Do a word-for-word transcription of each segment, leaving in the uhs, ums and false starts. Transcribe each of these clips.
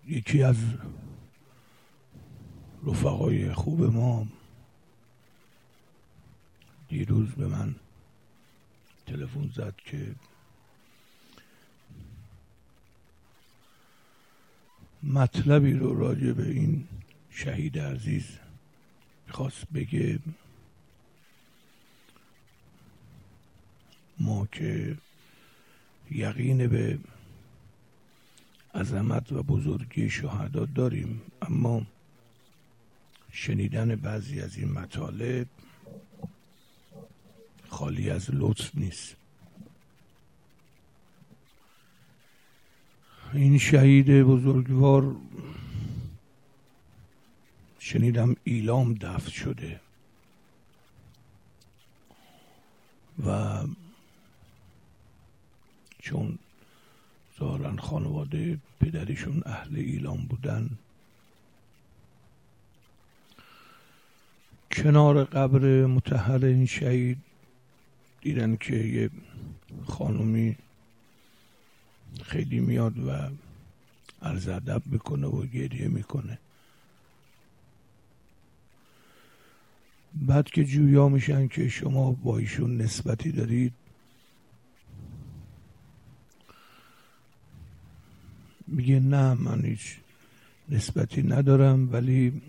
یکی از رفقای خوب ما دیروز به من تلفن زد که مطلبی رو راجع به این شهید عزیز میخواست بگه. ما که یقین به عظمت و بزرگی شهدا داریم، اما شنیدن بعضی از این مطالب خالی از لطف نیست. این شهید بزرگوار شنیدم ایلام دفن شده و چون ظاهراً خانواده پدرشون اهل ایلام بودن، کنار قبر مطهر این شهید دیدن که یه خانومی خیلی میاد و عرض ادب میکنه و گریه میکنه. بعد که جویا میشن که شما با ایشون نسبتی دارید، میگه نه من هیچ نسبتی ندارم، ولی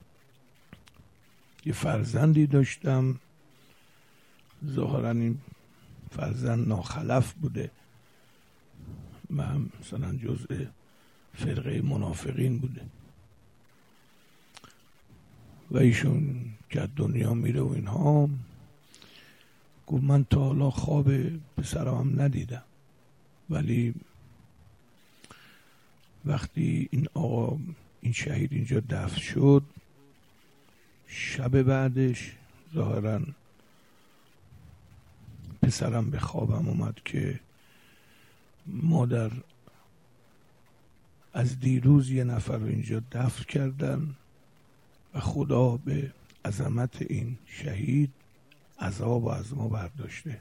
یه فرزندی داشتم، ظاهرا این فرزند ناخلف بوده و هم مثلا جزء فرقه منافقین بوده و ایشون که دنیا میره و اینها. گفت من تا حالا خواب پسرم ندیدم، ولی وقتی این آقا این شهید اینجا دفن شد، شب بعدش ظاهراً پسرم به خوابم اومد که مادر از دیروز یه نفر رو اینجا دفن کردن و خدا به عظمت این شهید عذاب از ما برداشته.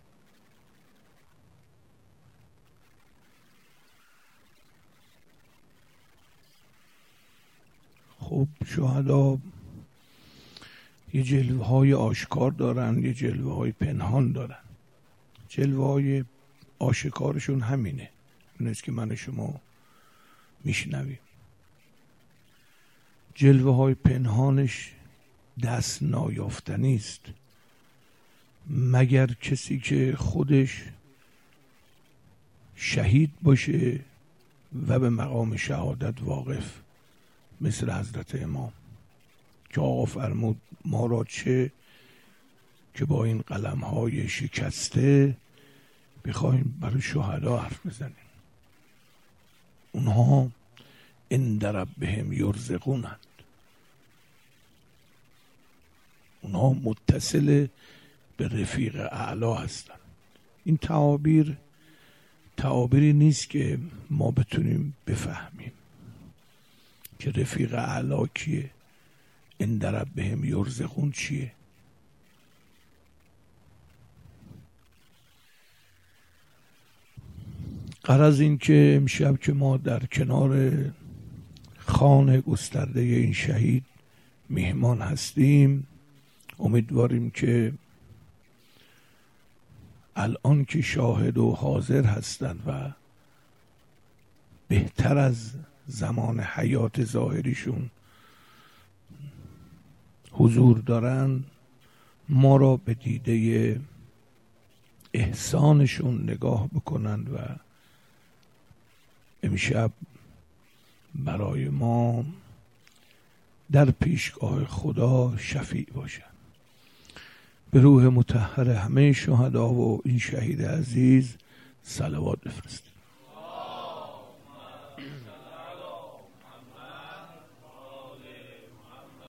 خب شهدا یه جلوه های آشکار دارن، یه جلوه های پنهان دارن. جلوه های آشکارشون همینه، اینست که من شما میشنویم. جلوه های پنهانش دست نایافتنی است، مگر کسی که خودش شهید باشه و به مقام شهادت واقف، مثل حضرت امام که آقا فرمود ما را چه که با این قلم های شکسته بخوایم برای شهدا حرف بزنیم. اونها عند ربهم یرزقونند، اونها متصل به رفیق اعلا هستند. این تعابیر تعابیری نیست که ما بتونیم بفهمیم که رفیق اعلا کیه، عند ربهم یرزقون چیه. غرض این که امشب که ما در کنار خان گسترده این شهید میهمان هستیم، امیدواریم که الان که شاهد و حاضر هستند و بهتر از زمان حیات ظاهریشون حضور دارن، ما را به دیده احسانشون نگاه بکنند و امشب برای ما در پیشگاه خدا شفیع باشند. به روح مطهر همه شهدا و این شهید عزیز صلوات بفرستید.